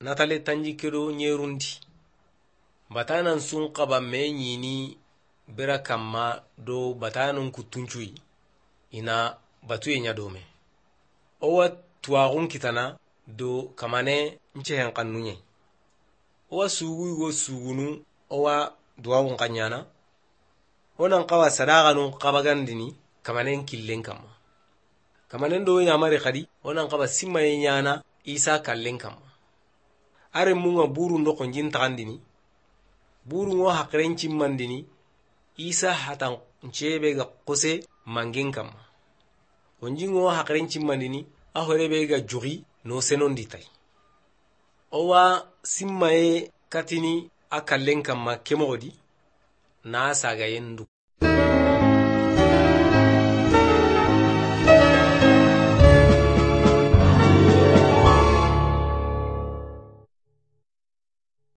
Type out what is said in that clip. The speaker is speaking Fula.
natale tanji kedo nyerundi batanan sun qaba menyini bira kamma do batanun kutuncui ina batuye nyadome owa tuwagun kitana do kamane nchehen kannunye owa sugu go sugunu owa duwagun kanyana onan qawa sadaganun qabagandini kamanen killen kamma kamanen do nyamare khadi onan qaba simmaye nyana isa kallen kamma are munga buru ndo konjin tagandini buru ngo hakren cimmandini isa hatan nchebe ga qose mangin kamma konjin ngo hakren cimmandini ahorebe ga juri no senondi tay owa simmaye katini akallen kamma kemodi na saga yendu